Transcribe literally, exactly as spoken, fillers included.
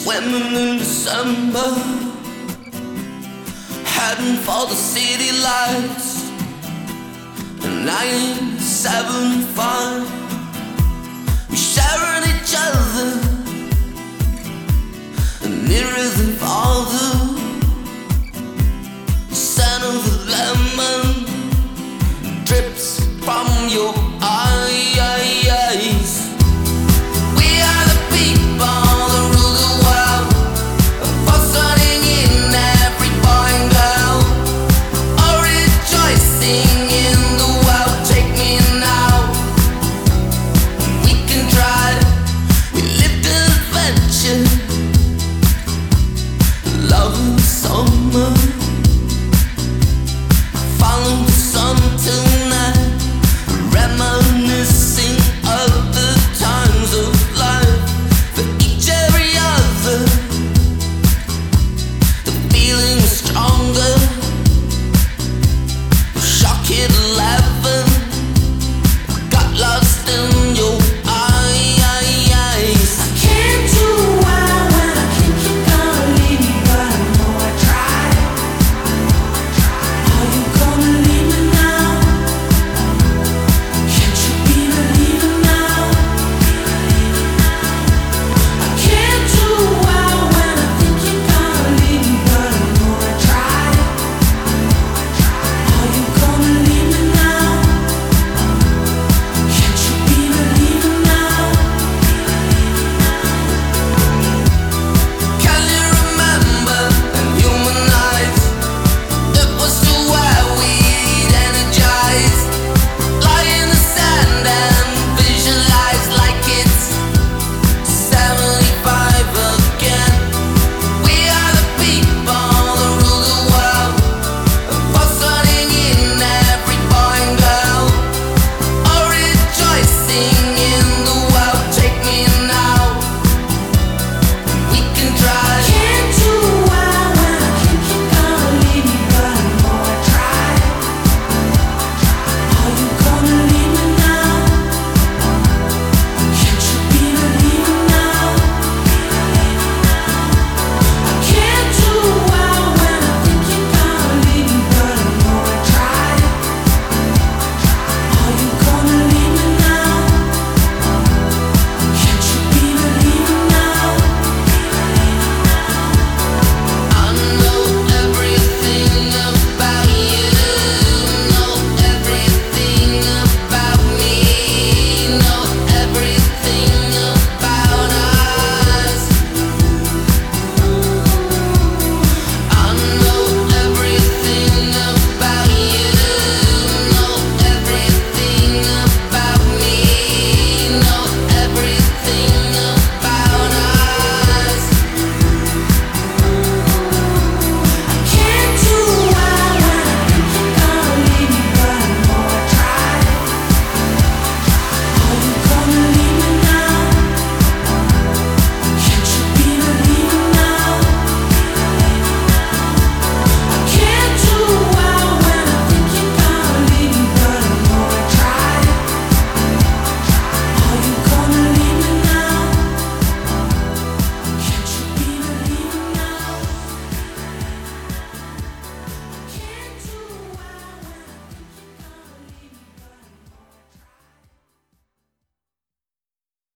Swimming in December, heading for the city lights. nine seven five, we sharing each other, nearer than farther. The scent of the lemon drips from your eyes. We are the people that rule the world, fostering in every boy and girl, all rejoicing in the world. Take me now, we can try. We lived an adventure, love in the summer, follow the sun tonight, reminiscing of the times of life. For each every other, the feeling is stronger. Shock it